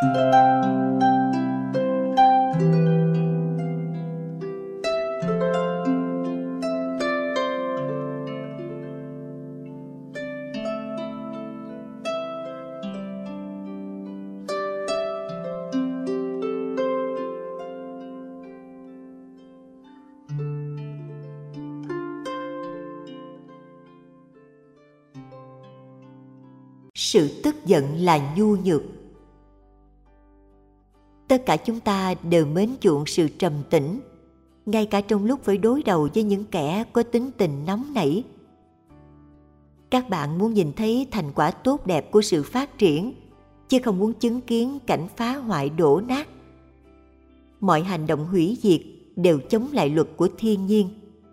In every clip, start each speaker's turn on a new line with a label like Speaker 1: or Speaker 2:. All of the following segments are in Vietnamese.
Speaker 1: Sự tức giận là nhu nhược. Tất cả chúng ta đều mến chuộng sự trầm tĩnh, ngay cả trong lúc phải đối đầu với những kẻ có tính tình nóng nảy. Các bạn muốn nhìn thấy thành quả tốt đẹp của sự phát triển, chứ không muốn chứng kiến cảnh phá hoại đổ nát. Mọi hành động hủy diệt đều chống lại luật của thiên nhiên.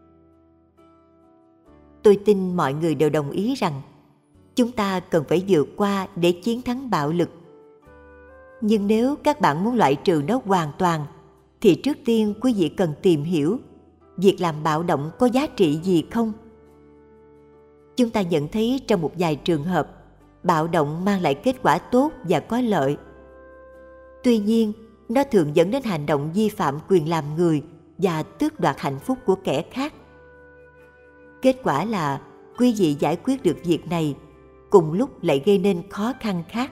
Speaker 1: Tôi tin mọi người đều đồng ý rằng chúng ta cần phải vượt qua để chiến thắng bạo lực. Nhưng nếu các bạn muốn loại trừ nó hoàn toàn, thì trước tiên quý vị cần tìm hiểu việc làm bạo động có giá trị gì không. Chúng ta nhận thấy trong một vài trường hợp, bạo động mang lại kết quả tốt và có lợi. Tuy nhiên, nó thường dẫn đến hành động vi phạm quyền làm người và tước đoạt hạnh phúc của kẻ khác. Kết quả là quý vị giải quyết được việc này, cùng lúc lại gây nên khó khăn khác.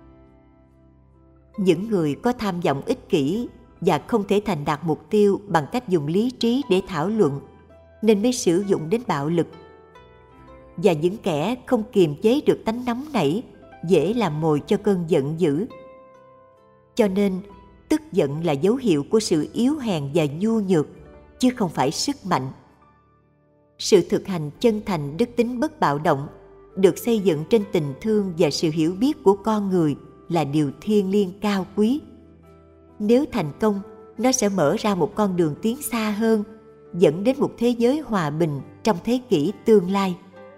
Speaker 1: Những người có tham vọng ích kỷ và không thể thành đạt mục tiêu bằng cách dùng lý trí để thảo luận, nên mới sử dụng đến bạo lực. Và những kẻ không kiềm chế được tánh nóng nảy, dễ làm mồi cho cơn giận dữ. Cho nên, tức giận là dấu hiệu của sự yếu hèn và nhu nhược, chứ không phải sức mạnh. Sự thực hành chân thành đức tính bất bạo động được xây dựng trên tình thương và sự hiểu biết của con người là điều thiêng liêng cao quý. Nếu thành công, nó sẽ mở ra một con đường tiến xa hơn, dẫn đến một thế giới hòa bình trong thế kỷ tương lai.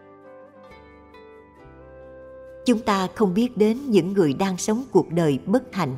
Speaker 1: Chúng ta không biết đến những người đang sống cuộc đời bất hạnh.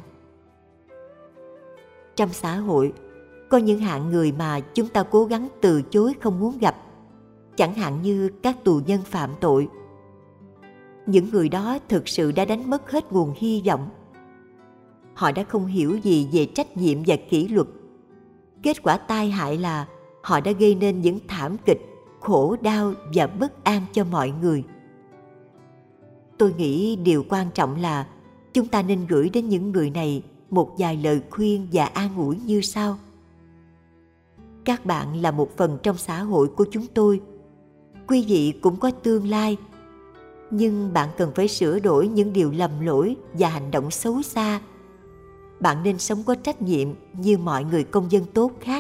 Speaker 1: Trong xã hội, có những hạng người mà chúng ta cố gắng từ chối không muốn gặp, chẳng hạn như các tù nhân phạm tội. Những người đó thực sự đã đánh mất hết nguồn hy vọng. Họ đã không hiểu gì về trách nhiệm và kỷ luật. Kết quả tai hại là họ đã gây nên những thảm kịch, khổ đau và bất an cho mọi người. Tôi nghĩ điều quan trọng là chúng ta nên gửi đến những người này một vài lời khuyên và an ủi như sau. Các bạn là một phần trong xã hội của chúng tôi. Quý vị cũng có tương lai. Nhưng bạn cần phải sửa đổi những điều lầm lỗi và hành động xấu xa. Bạn nên sống có trách nhiệm như mọi người công dân tốt khác.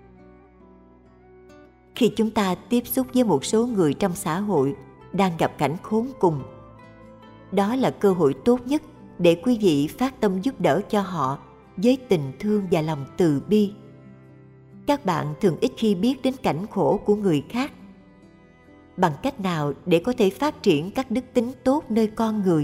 Speaker 1: Khi chúng ta tiếp xúc với một số người trong xã hội đang gặp cảnh khốn cùng, đó là cơ hội tốt nhất để quý vị phát tâm giúp đỡ cho họ với tình thương và lòng từ bi. Các bạn thường ít khi biết đến cảnh khổ của người khác. Bằng cách nào để có thể phát triển các đức tính tốt nơi con người?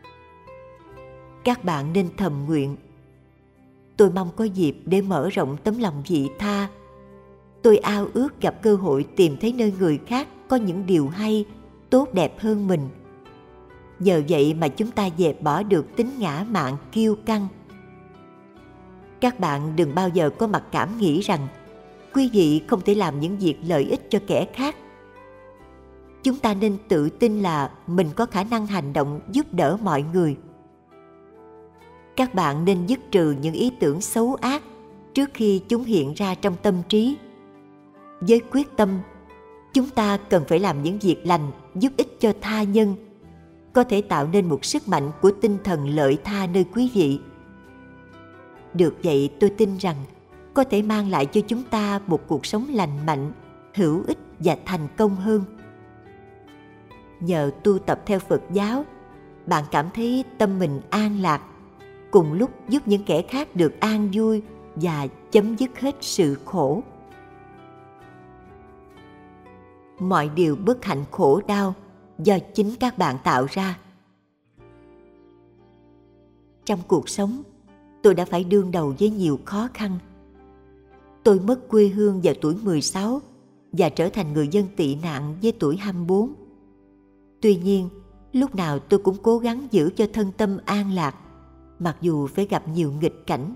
Speaker 1: Các bạn nên thầm nguyện: tôi mong có dịp để mở rộng tấm lòng vị tha. Tôi ao ước gặp cơ hội tìm thấy nơi người khác có những điều hay, tốt đẹp hơn mình. Nhờ vậy mà chúng ta dẹp bỏ được tính ngã mạn kiêu căng. Các bạn đừng bao giờ có mặc cảm nghĩ rằng quý vị không thể làm những việc lợi ích cho kẻ khác. Chúng ta nên tự tin là mình có khả năng hành động giúp đỡ mọi người. Các bạn nên dứt trừ những ý tưởng xấu ác trước khi chúng hiện ra trong tâm trí. Với quyết tâm, chúng ta cần phải làm những việc lành giúp ích cho tha nhân, có thể tạo nên một sức mạnh của tinh thần lợi tha nơi quý vị. Được vậy, tôi tin rằng có thể mang lại cho chúng ta một cuộc sống lành mạnh, hữu ích và thành công hơn. Nhờ tu tập theo Phật giáo, bạn cảm thấy tâm mình an lạc, cùng lúc giúp những kẻ khác được an vui và chấm dứt hết sự khổ. Mọi điều bất hạnh khổ đau do chính các bạn tạo ra. Trong cuộc sống, tôi đã phải đương đầu với nhiều khó khăn. Tôi mất quê hương vào tuổi 16 và trở thành người dân tị nạn với tuổi 24. Tuy nhiên, lúc nào tôi cũng cố gắng giữ cho thân tâm an lạc, mặc dù phải gặp nhiều nghịch cảnh.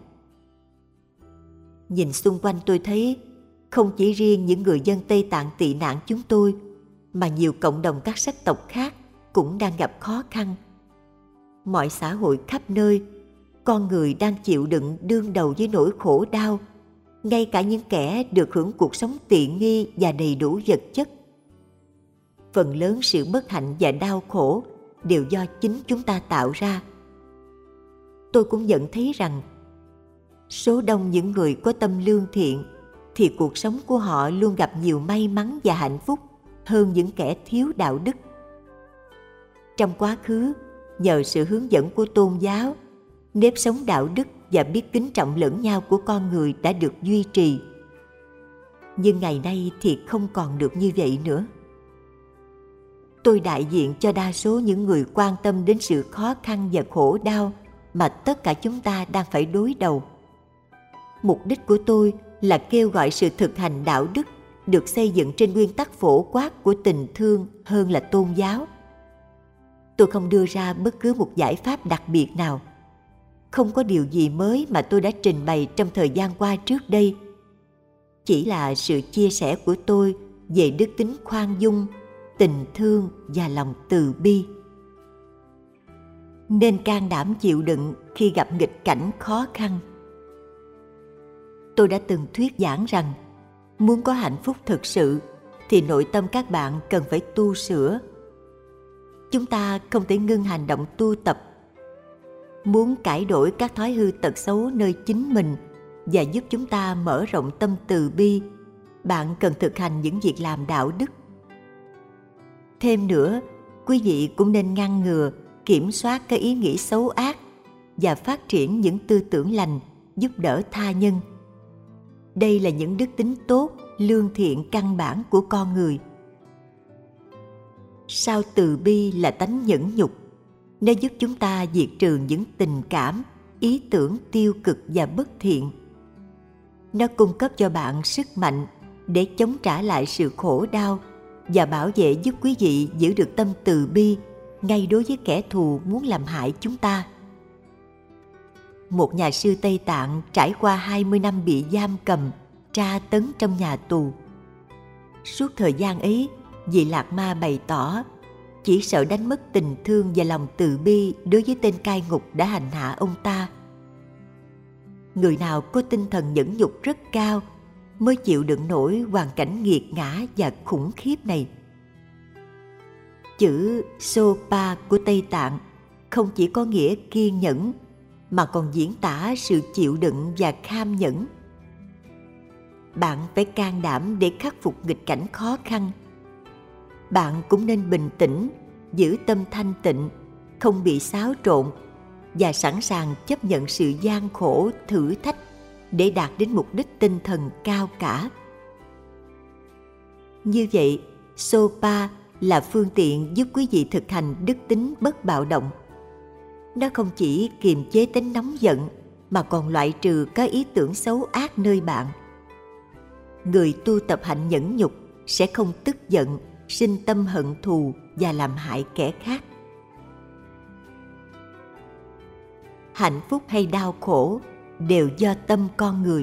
Speaker 1: Nhìn xung quanh tôi thấy không chỉ riêng những người dân Tây Tạng tị nạn chúng tôi, mà nhiều cộng đồng các sắc tộc khác cũng đang gặp khó khăn. Mọi xã hội khắp nơi, con người đang chịu đựng đương đầu với nỗi khổ đau, ngay cả những kẻ được hưởng cuộc sống tiện nghi và đầy đủ vật chất. Phần lớn sự bất hạnh và đau khổ đều do chính chúng ta tạo ra. Tôi cũng nhận thấy rằng số đông những người có tâm lương thiện thì cuộc sống của họ luôn gặp nhiều may mắn và hạnh phúc hơn những kẻ thiếu đạo đức. Trong quá khứ, nhờ sự hướng dẫn của tôn giáo, nếp sống đạo đức và biết kính trọng lẫn nhau của con người đã được duy trì. Nhưng ngày nay thì không còn được như vậy nữa. Tôi đại diện cho đa số những người quan tâm đến sự khó khăn và khổ đau mà tất cả chúng ta đang phải đối đầu. Mục đích của tôi là kêu gọi sự thực hành đạo đức được xây dựng trên nguyên tắc phổ quát của tình thương hơn là tôn giáo. Tôi không đưa ra bất cứ một giải pháp đặc biệt nào. Không có điều gì mới mà tôi đã trình bày trong thời gian qua trước đây. Chỉ là sự chia sẻ của tôi về đức tính khoan dung, tình thương và lòng từ bi. Nên can đảm chịu đựng khi gặp nghịch cảnh khó khăn. Tôi đã từng thuyết giảng rằng muốn có hạnh phúc thực sự thì nội tâm các bạn cần phải tu sửa. Chúng ta không thể ngưng hành động tu tập. Muốn cải đổi các thói hư tật xấu nơi chính mình và giúp chúng ta mở rộng tâm từ bi, bạn cần thực hành những việc làm đạo đức. Thêm nữa, quý vị cũng nên ngăn ngừa, kiểm soát các ý nghĩ xấu ác và phát triển những tư tưởng lành, giúp đỡ tha nhân. Đây là những đức tính tốt, lương thiện căn bản của con người. Sao từ bi là tánh nhẫn nhục. Nó giúp chúng ta diệt trừ những tình cảm, ý tưởng tiêu cực và bất thiện. Nó cung cấp cho bạn sức mạnh để chống trả lại sự khổ đau và bảo vệ giúp quý vị giữ được tâm từ bi ngay đối với kẻ thù muốn làm hại chúng ta. Một nhà sư Tây Tạng trải qua 20 năm bị giam cầm, tra tấn trong nhà tù. Suốt thời gian ấy, vị Lạc Ma bày tỏ chỉ sợ đánh mất tình thương và lòng từ bi đối với tên cai ngục đã hành hạ ông ta. Người nào có tinh thần nhẫn nhục rất cao mới chịu đựng nổi hoàn cảnh nghiệt ngã và khủng khiếp này. Chữ Sopa của Tây Tạng không chỉ có nghĩa kiên nhẫn mà còn diễn tả sự chịu đựng và kham nhẫn. Bạn phải can đảm để khắc phục nghịch cảnh khó khăn. Bạn cũng nên bình tĩnh, giữ tâm thanh tịnh, không bị xáo trộn và sẵn sàng chấp nhận sự gian khổ, thử thách để đạt đến mục đích tinh thần cao cả. Như vậy, Sopa là phương tiện giúp quý vị thực hành đức tính bất bạo động. Nó không chỉ kiềm chế tính nóng giận mà còn loại trừ các ý tưởng xấu ác nơi bạn. Người tu tập hạnh nhẫn nhục sẽ không tức giận, sinh tâm hận thù và làm hại kẻ khác. Hạnh phúc hay đau khổ đều do tâm con người.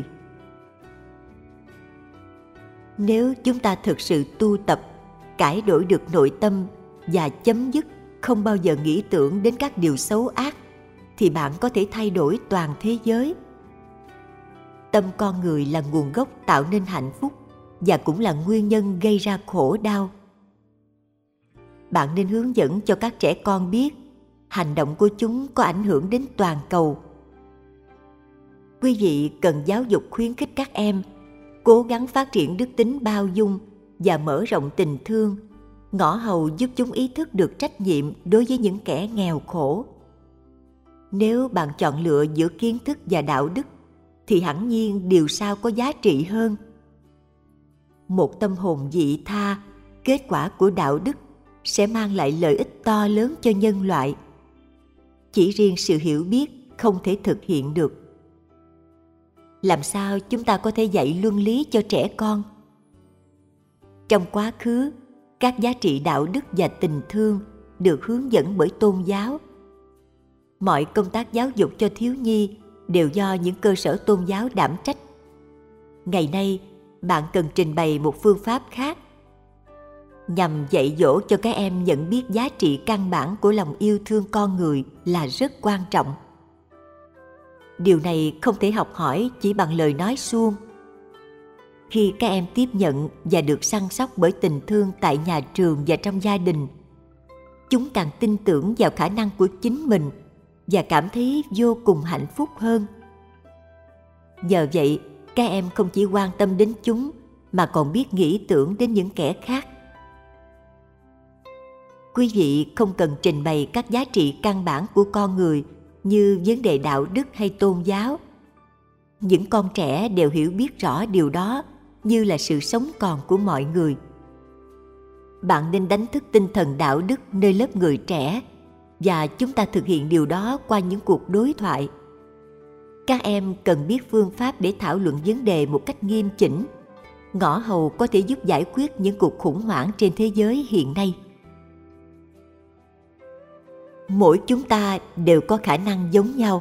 Speaker 1: Nếu chúng ta thực sự tu tập, cải đổi được nội tâm và chấm dứt không bao giờ nghĩ tưởng đến các điều xấu ác, thì bạn có thể thay đổi toàn thế giới. Tâm con người là nguồn gốc tạo nên hạnh phúc và cũng là nguyên nhân gây ra khổ đau. Bạn nên hướng dẫn cho các trẻ con biết hành động của chúng có ảnh hưởng đến toàn cầu. Quý vị cần giáo dục khuyến khích các em cố gắng phát triển đức tính bao dung và mở rộng tình thương, ngõ hầu giúp chúng ý thức được trách nhiệm đối với những kẻ nghèo khổ. Nếu bạn chọn lựa giữa kiến thức và đạo đức, thì hẳn nhiên điều sau có giá trị hơn. Một tâm hồn vị tha, kết quả của đạo đức sẽ mang lại lợi ích to lớn cho nhân loại. Chỉ riêng sự hiểu biết không thể thực hiện được. Làm sao chúng ta có thể dạy luân lý cho trẻ con? Trong quá khứ, các giá trị đạo đức và tình thương được hướng dẫn bởi tôn giáo. Mọi công tác giáo dục cho thiếu nhi đều do những cơ sở tôn giáo đảm trách. Ngày nay, bạn cần trình bày một phương pháp khác nhằm dạy dỗ cho các em nhận biết giá trị căn bản của lòng yêu thương con người là rất quan trọng. Điều này không thể học hỏi chỉ bằng lời nói suông. Khi các em tiếp nhận và được săn sóc bởi tình thương tại nhà trường và trong gia đình, chúng càng tin tưởng vào khả năng của chính mình và cảm thấy vô cùng hạnh phúc hơn. Nhờ vậy, các em không chỉ quan tâm đến chúng mà còn biết nghĩ tưởng đến những kẻ khác. Quý vị không cần trình bày các giá trị căn bản của con người như vấn đề đạo đức hay tôn giáo. Những con trẻ đều hiểu biết rõ điều đó như là sự sống còn của mọi người. Bạn nên đánh thức tinh thần đạo đức nơi lớp người trẻ, và chúng ta thực hiện điều đó qua những cuộc đối thoại. Các em cần biết phương pháp để thảo luận vấn đề một cách nghiêm chỉnh, ngõ hầu có thể giúp giải quyết những cuộc khủng hoảng trên thế giới hiện nay. Mỗi chúng ta đều có khả năng giống nhau.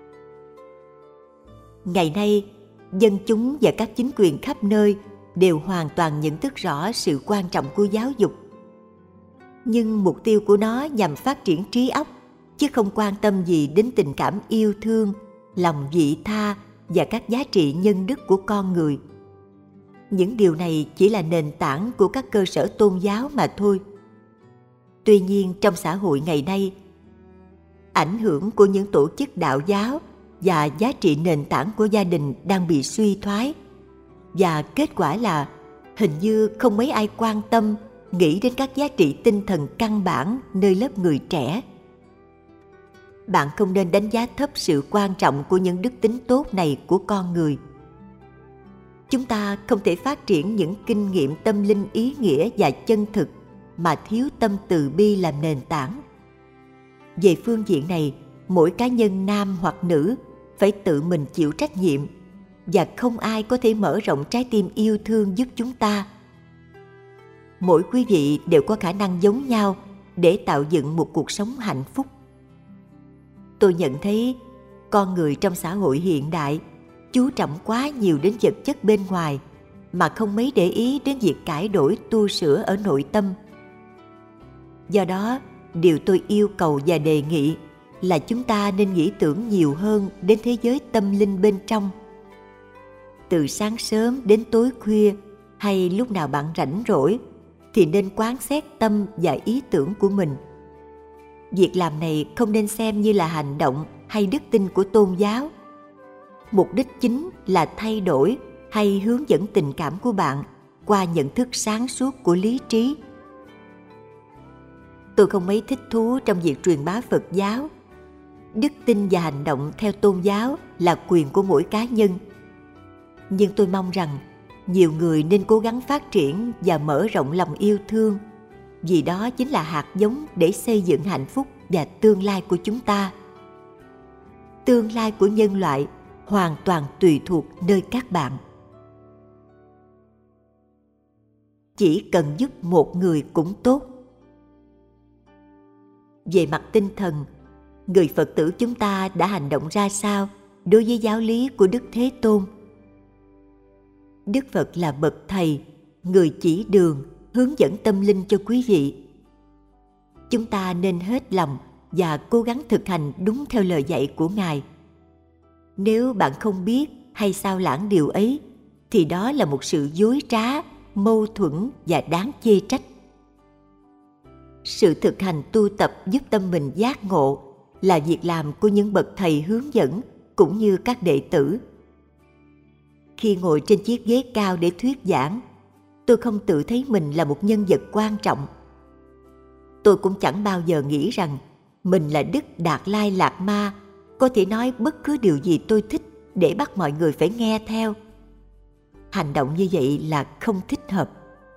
Speaker 1: Ngày nay, dân chúng và các chính quyền khắp nơi đều hoàn toàn nhận thức rõ sự quan trọng của giáo dục. Nhưng mục tiêu của nó nhằm phát triển trí óc, chứ không quan tâm gì đến tình cảm yêu thương, lòng vị tha và các giá trị nhân đức của con người. Những điều này chỉ là nền tảng của các cơ sở tôn giáo mà thôi. Tuy nhiên, trong xã hội ngày nay, ảnh hưởng của những tổ chức đạo giáo và giá trị nền tảng của gia đình đang bị suy thoái, và kết quả là hình như không mấy ai quan tâm nghĩ đến các giá trị tinh thần căn bản nơi lớp người trẻ. Bạn không nên đánh giá thấp sự quan trọng của những đức tính tốt này của con người. Chúng ta không thể phát triển những kinh nghiệm tâm linh ý nghĩa và chân thực mà thiếu tâm từ bi làm nền tảng. Về phương diện này, mỗi cá nhân nam hoặc nữ phải tự mình chịu trách nhiệm, và không ai có thể mở rộng trái tim yêu thương giúp chúng ta. Mỗi quý vị đều có khả năng giống nhau để tạo dựng một cuộc sống hạnh phúc. Tôi nhận thấy con người trong xã hội hiện đại chú trọng quá nhiều đến vật chất bên ngoài mà không mấy để ý đến việc cải đổi tu sửa ở nội tâm. Do đó, điều tôi yêu cầu và đề nghị là chúng ta nên nghĩ tưởng nhiều hơn đến thế giới tâm linh bên trong. Từ sáng sớm đến tối khuya hay lúc nào bạn rảnh rỗi thì nên quán xét tâm và ý tưởng của mình. Việc làm này không nên xem như là hành động hay đức tin của tôn giáo. Mục đích chính là thay đổi hay hướng dẫn tình cảm của bạn qua nhận thức sáng suốt của lý trí. Tôi không mấy thích thú trong việc truyền bá Phật giáo. Đức tin và hành động theo tôn giáo là quyền của mỗi cá nhân. Nhưng tôi mong rằng nhiều người nên cố gắng phát triển và mở rộng lòng yêu thương, vì đó chính là hạt giống để xây dựng hạnh phúc và tương lai của chúng ta. Tương lai của nhân loại hoàn toàn tùy thuộc nơi các bạn. Chỉ cần giúp một người cũng tốt. Về mặt tinh thần, người Phật tử chúng ta đã hành động ra sao đối với giáo lý của Đức Thế Tôn? Đức Phật là bậc thầy, người chỉ đường, hướng dẫn tâm linh cho quý vị. Chúng ta nên hết lòng và cố gắng thực hành đúng theo lời dạy của Ngài. Nếu bạn không biết hay sao lãng điều ấy, thì đó là một sự dối trá, mâu thuẫn và đáng chê trách. Sự thực hành tu tập giúp tâm mình giác ngộ là việc làm của những bậc thầy hướng dẫn cũng như các đệ tử. Khi ngồi trên chiếc ghế cao để thuyết giảng, tôi không tự thấy mình là một nhân vật quan trọng. Tôi cũng chẳng bao giờ nghĩ rằng mình là Đức Đạt Lai Lạt Ma, có thể nói bất cứ điều gì tôi thích để bắt mọi người phải nghe theo. Hành động như vậy là không thích hợp.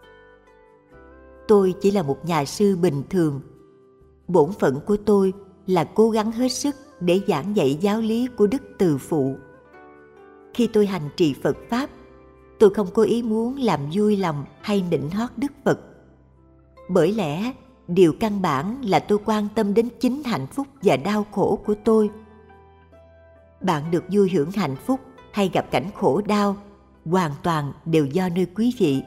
Speaker 1: Tôi chỉ là một nhà sư bình thường. Bổn phận của tôi là cố gắng hết sức để giảng dạy giáo lý của Đức Từ Phụ. Khi tôi hành trì Phật Pháp, tôi không có ý muốn làm vui lòng hay nịnh hót Đức Phật. Bởi lẽ, điều căn bản là tôi quan tâm đến chính hạnh phúc và đau khổ của tôi. Bạn được vui hưởng hạnh phúc hay gặp cảnh khổ đau hoàn toàn đều do nơi quý vị.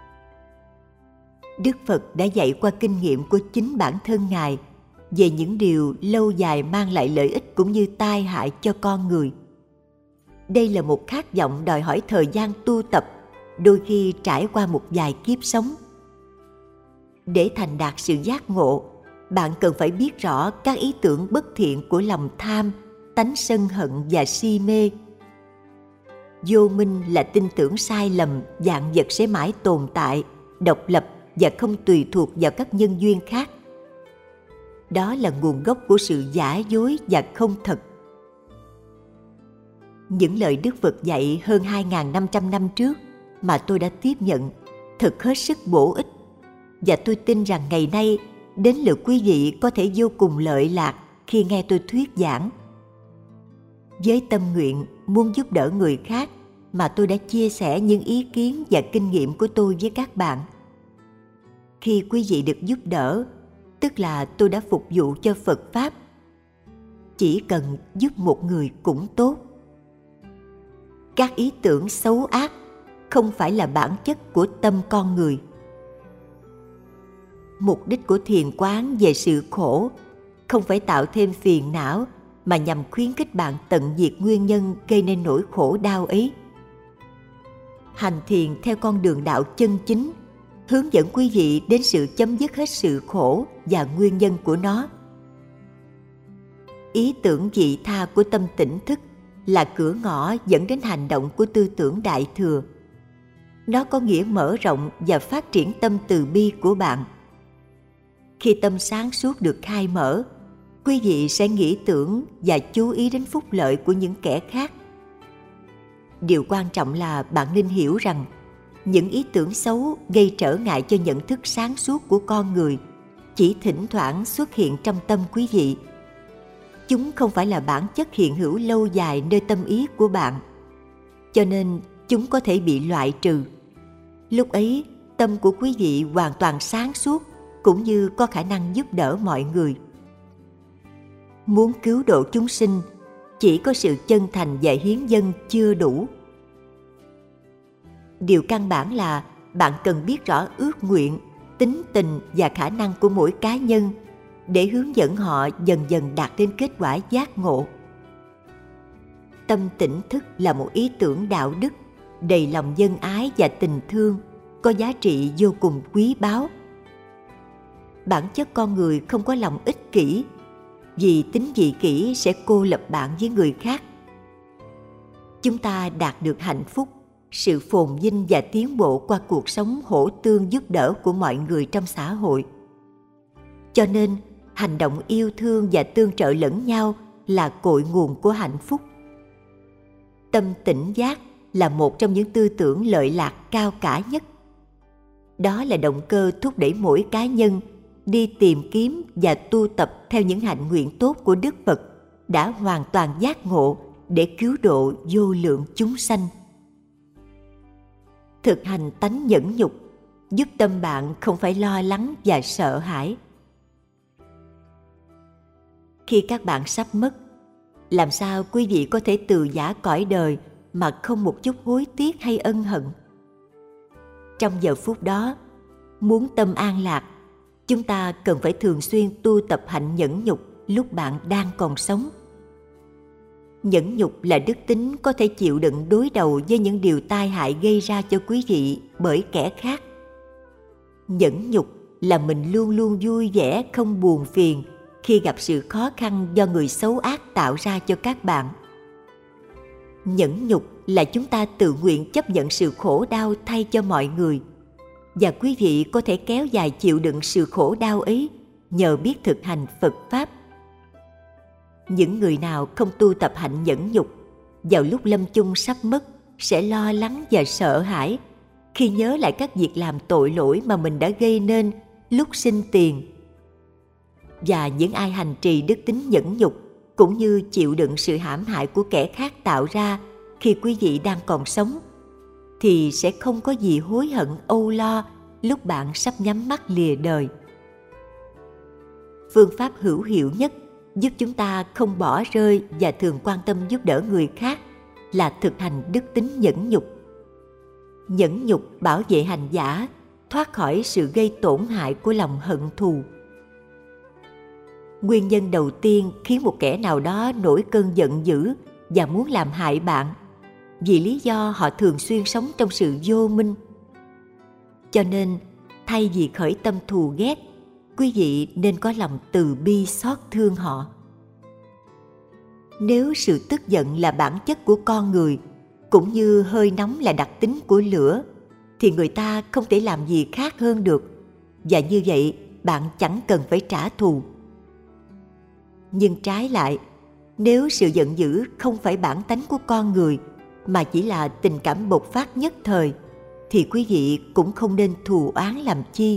Speaker 1: Đức Phật đã dạy qua kinh nghiệm của chính bản thân Ngài về những điều lâu dài mang lại lợi ích cũng như tai hại cho con người. Đây là một khát vọng đòi hỏi thời gian tu tập, đôi khi trải qua một vài kiếp sống. Để thành đạt sự giác ngộ, bạn cần phải biết rõ các ý tưởng bất thiện của lòng tham, tánh sân hận và si mê. Vô minh là tin tưởng sai lầm vạn vật sẽ mãi tồn tại, độc lập và không tùy thuộc vào các nhân duyên khác. Đó là nguồn gốc của sự giả dối và không thật. Những lời Đức Phật dạy hơn 2.500 năm trước mà tôi đã tiếp nhận thật hết sức bổ ích, và tôi tin rằng ngày nay đến lượt quý vị có thể vô cùng lợi lạc khi nghe tôi thuyết giảng. Với tâm nguyện muốn giúp đỡ người khác mà tôi đã chia sẻ những ý kiến và kinh nghiệm của tôi với các bạn. Khi quý vị được giúp đỡ, tức là tôi đã phục vụ cho Phật Pháp. Chỉ cần giúp một người cũng tốt. Các ý tưởng xấu ác không phải là bản chất của tâm con người. Mục đích của thiền quán về sự khổ không phải tạo thêm phiền não, mà nhằm khuyến khích bạn tận diệt nguyên nhân gây nên nỗi khổ đau ấy. Hành thiền theo con đường đạo chân chính hướng dẫn quý vị đến sự chấm dứt hết sự khổ và nguyên nhân của nó. Ý tưởng vị tha của tâm tỉnh thức là cửa ngõ dẫn đến hành động của tư tưởng Đại Thừa. Nó có nghĩa mở rộng và phát triển tâm từ bi của bạn. Khi tâm sáng suốt được khai mở, quý vị sẽ nghĩ tưởng và chú ý đến phúc lợi của những kẻ khác. Điều quan trọng là bạn nên hiểu rằng những ý tưởng xấu gây trở ngại cho nhận thức sáng suốt của con người chỉ thỉnh thoảng xuất hiện trong tâm quý vị. Chúng không phải là bản chất hiện hữu lâu dài nơi tâm ý của bạn, cho nên chúng có thể bị loại trừ. Lúc ấy, tâm của quý vị hoàn toàn sáng suốt, cũng như có khả năng giúp đỡ mọi người. Muốn cứu độ chúng sinh, chỉ có sự chân thành và hiến dâng chưa đủ. Điều căn bản là bạn cần biết rõ ước nguyện, tính tình và khả năng của mỗi cá nhân để hướng dẫn họ dần dần đạt đến kết quả giác ngộ. Tâm tỉnh thức là một ý tưởng đạo đức, đầy lòng nhân ái và tình thương, có giá trị vô cùng quý báu. Bản chất con người không có lòng ích kỷ, vì tính vị kỷ sẽ cô lập bạn với người khác. Chúng ta đạt được hạnh phúc, sự phồn vinh và tiến bộ qua cuộc sống hỗ tương giúp đỡ của mọi người trong xã hội. Cho nên, hành động yêu thương và tương trợ lẫn nhau là cội nguồn của hạnh phúc. Tâm tỉnh giác là một trong những tư tưởng lợi lạc cao cả nhất. Đó là động cơ thúc đẩy mỗi cá nhân đi tìm kiếm và tu tập theo những hạnh nguyện tốt của Đức Phật đã hoàn toàn giác ngộ để cứu độ vô lượng chúng sanh. Thực hành tánh nhẫn nhục giúp tâm bạn không phải lo lắng và sợ hãi. Khi các bạn sắp mất, làm sao quý vị có thể từ giã cõi đời mà không một chút hối tiếc hay ân hận? Trong giờ phút đó, muốn tâm an lạc, chúng ta cần phải thường xuyên tu tập hạnh nhẫn nhục lúc bạn đang còn sống. Nhẫn nhục là đức tính có thể chịu đựng đối đầu với những điều tai hại gây ra cho quý vị bởi kẻ khác. Nhẫn nhục là mình luôn luôn vui vẻ, không buồn phiền khi gặp sự khó khăn do người xấu ác tạo ra cho các bạn. Nhẫn nhục là chúng ta tự nguyện chấp nhận sự khổ đau thay cho mọi người, và quý vị có thể kéo dài chịu đựng sự khổ đau ấy nhờ biết thực hành Phật Pháp. Những người nào không tu tập hạnh nhẫn nhục, vào lúc lâm chung sắp mất sẽ lo lắng và sợ hãi khi nhớ lại các việc làm tội lỗi mà mình đã gây nên lúc sinh tiền. Và những ai hành trì đức tính nhẫn nhục cũng như chịu đựng sự hãm hại của kẻ khác tạo ra khi quý vị đang còn sống, thì sẽ không có gì hối hận âu lo lúc bạn sắp nhắm mắt lìa đời. Phương pháp hữu hiệu nhất giúp chúng ta không bỏ rơi và thường quan tâm giúp đỡ người khác là thực hành đức tính nhẫn nhục. Nhẫn nhục bảo vệ hành giả thoát khỏi sự gây tổn hại của lòng hận thù. Nguyên nhân đầu tiên khiến một kẻ nào đó nổi cơn giận dữ và muốn làm hại bạn vì lý do họ thường xuyên sống trong sự vô minh. Cho nên, thay vì khởi tâm thù ghét, quý vị nên có lòng từ bi xót thương họ. Nếu sự tức giận là bản chất của con người, cũng như hơi nóng là đặc tính của lửa, thì người ta không thể làm gì khác hơn được, và như vậy bạn chẳng cần phải trả thù. Nhưng trái lại, nếu sự giận dữ không phải bản tánh của con người, mà chỉ là tình cảm bộc phát nhất thời, thì quý vị cũng không nên thù oán làm chi.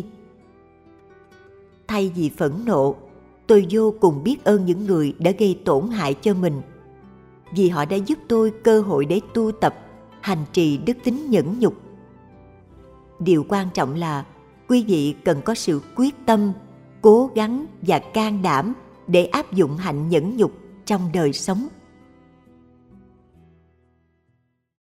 Speaker 1: Thay vì phẫn nộ, tôi vô cùng biết ơn những người đã gây tổn hại cho mình, vì họ đã giúp tôi cơ hội để tu tập, hành trì đức tính nhẫn nhục. Điều quan trọng là quý vị cần có sự quyết tâm, cố gắng và can đảm để áp dụng hạnh nhẫn nhục trong đời sống.